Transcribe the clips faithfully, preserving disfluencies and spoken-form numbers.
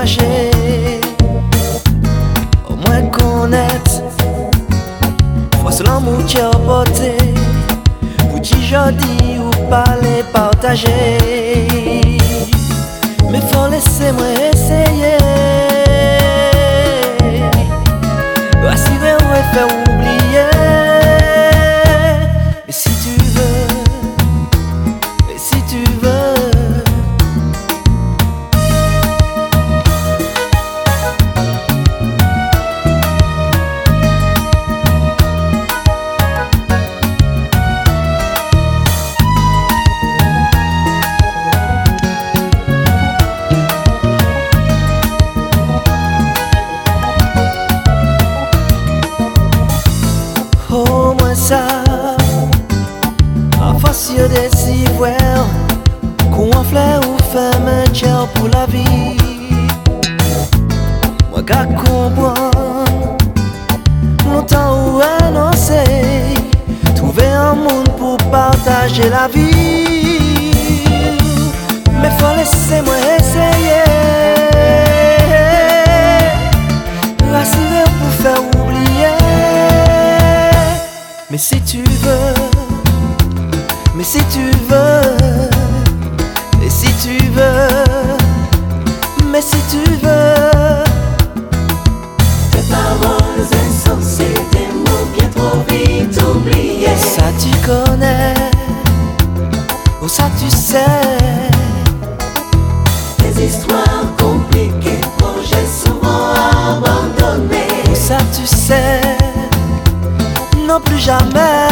fâché. Au moins connaître force l'amour qui a porté. Pour qui jodi ou parler, partager. Mais faut laisser moi essayer. Rassurer ou faire oublier. Et si tu veux, et si tu veux. Ça, à force de décider qu'on en fleur ou femme un tiers pour la vie. Moi qu'à comprendre longtemps ou annoncer, trouver un monde pour partager la vie. Mais faut laisser moi essayer, rassurer pour faire oublier. Mais si tu veux, mais si tu veux, et si tu veux, mais si tu veux. Tes paroles insensées, des mots bien trop vite oubliés. Ça tu connais, ou ça tu sais. Des histoires compliquées, projets souvent abandonnés. Ou ça tu sais. Non plus jamais.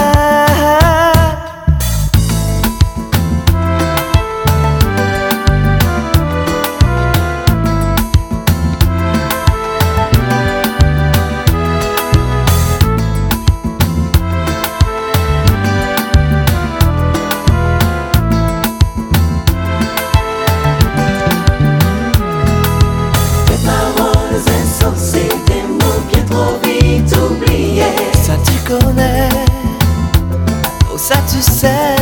Des paroles insensées, des mots bien trop vite oubliés. Ça tu connais, oh ça tu sais.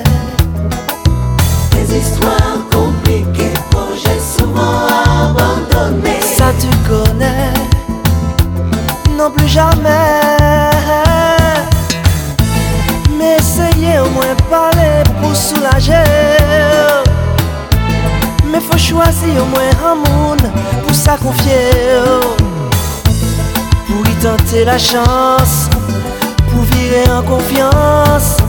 Des histoires compliquées, projets souvent abandonnés. Ça tu connais, non plus jamais. Mais essayez au moins parler pour soulager. Mais faut choisir au moins un monde pour ça confier. Pour y tenter la chance, pour virer en confiance.